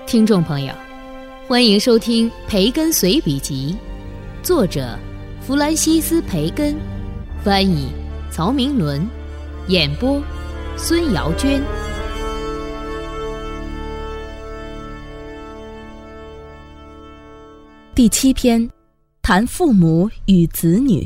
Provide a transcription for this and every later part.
听众朋友，欢迎收听培根随笔集，作者弗兰西斯·培根，翻译曹明伦，演播孙瑶娟。 第7篇，谈父母与子女。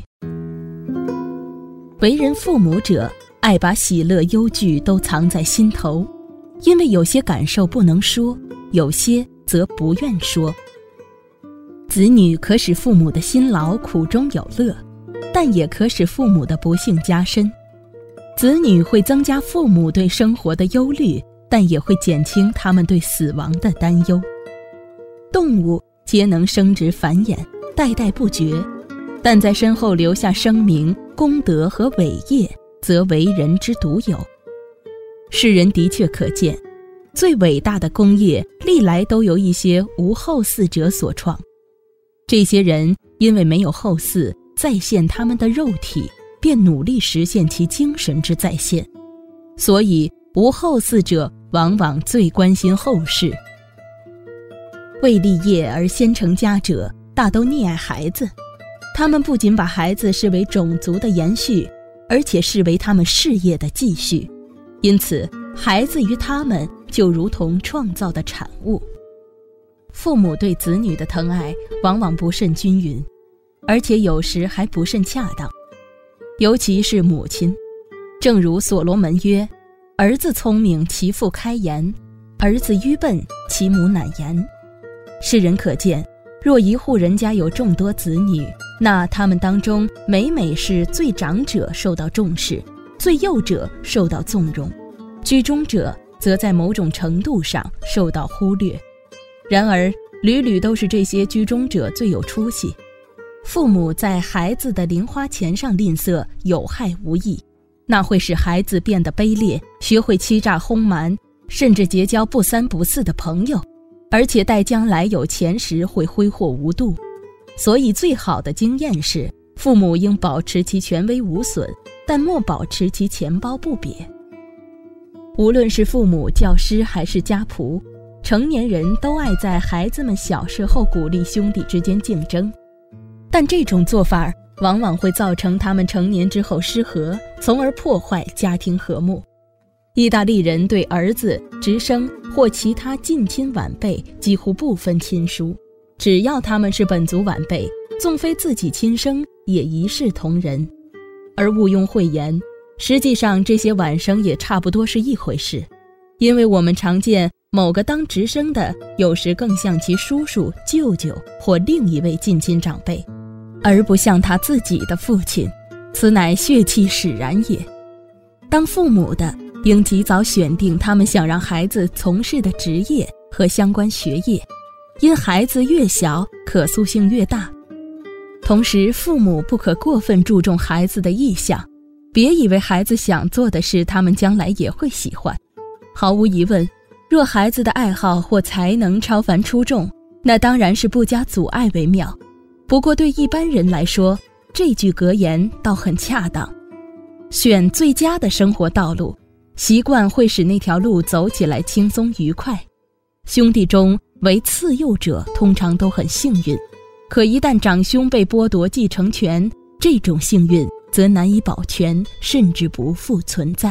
为人父母者，爱把喜乐忧惧都藏在心头，因为有些感受不能说，有些则不愿说。子女可使父母的辛劳苦中有乐，但也可使父母的不幸加深。子女会增加父母对生活的忧虑，但也会减轻他们对死亡的担忧。动物皆能生殖繁衍，代代不绝，但在身后留下声名、功德和伟业，则为人之独有。世人的确可见，最伟大的功业历来都由一些无后嗣者所创。这些人因为没有后嗣再现他们的肉体，便努力实现其精神之再现，所以无后嗣者往往最关心后世。为立业而先成家者，大都溺爱孩子，他们不仅把孩子视为种族的延续，而且视为他们事业的继续，因此孩子于他们就如同创造的产物。父母对子女的疼爱往往不甚均匀，而且有时还不甚恰当，尤其是母亲。正如所罗门曰：儿子聪明，其父开言；儿子愚笨，其母赧言。世人可见，若一户人家有众多子女，那他们当中每是最长者受到重视，最幼者受到纵容，居中者则在某种程度上受到忽略。然而屡屡都是这些居中者最有出息。父母在孩子的零花钱上吝啬，有害无益，那会使孩子变得卑劣，学会欺诈哄瞒，甚至结交不三不四的朋友，而且待将来有钱时会挥霍无度。所以最好的经验是，父母应保持其权威无损，但莫保持其钱包不瘪。无论是父母、教师还是家仆，成年人都爱在孩子们小时候鼓励兄弟之间竞争，但这种做法往往会造成他们成年之后失和，从而破坏家庭和睦。意大利人对儿子、侄生或其他近亲晚辈几乎不分亲疏，只要他们是本族晚辈，纵非自己亲生，也一视同仁。而毋庸讳言，实际上这些晚生也差不多是一回事，因为我们常见某个当侄生的有时更像其叔叔、舅舅或另一位近亲长辈，而不像他自己的父亲，此乃血气使然也。当父母的应及早选定他们想让孩子从事的职业和相关学业，因孩子越小可塑性越大。同时父母不可过分注重孩子的意向，别以为孩子想做的事他们将来也会喜欢。毫无疑问，若孩子的爱好或才能超凡出众，那当然是不加阻碍为妙。不过对一般人来说，这句格言倒很恰当。选最佳的生活道路，习惯会使那条路走起来轻松愉快。兄弟中为次幼者通常都很幸运，可一旦长兄被剥夺继承权，这种幸运则难以保全，甚至不复存在。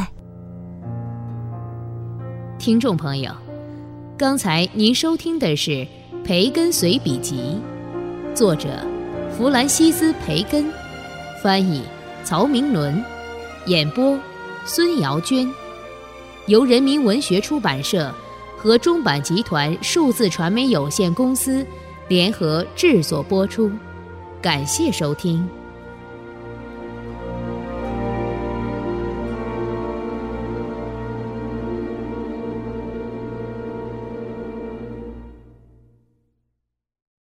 听众朋友，刚才您收听的是《培根随笔集》，作者弗兰西斯·培根，翻译曹明伦，演播孙瑶娟，由人民文学出版社和中版集团数字传媒有限公司联合制作播出，感谢收听。